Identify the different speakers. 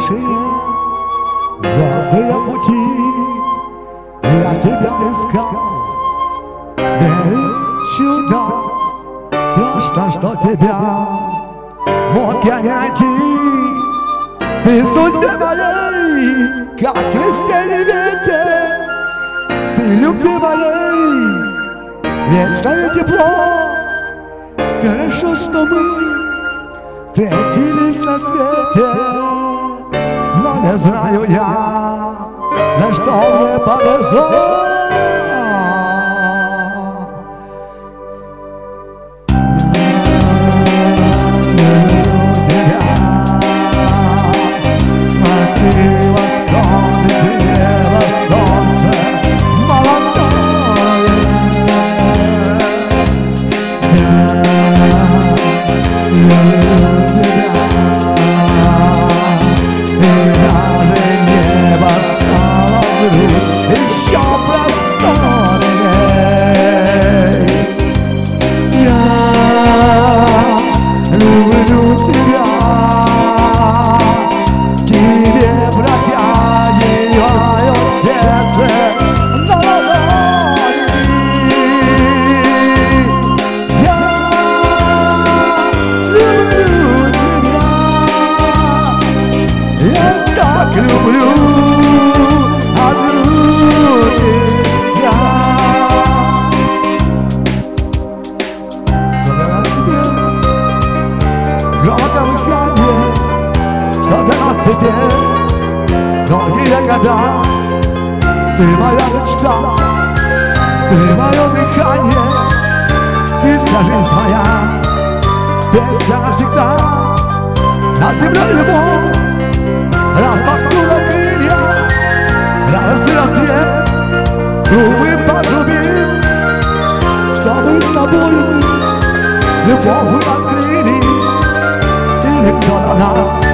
Speaker 1: вышине звездные пути. Я тебя искал, верил в чудо, страшно, что тебя мог я не найти. Ты в судьбе моей, как весенний ветер, ты любви моей, вечное тепло. Хорошо, что мы встретились на свете, но не знаю я, за что мне повезло. Еще просторней. Я люблю тебя, тебе протягиваю сердце на ладони. Я люблю тебя, я так люблю. Долгие года, ты моя мечта, ты мое дыхание, ты вся жизнь моя, песня навсегда. От тебя любовь распахнула крылья, радостный рассвет губы подрубил, чтобы с тобой мы любовь открыли, или кто-то нас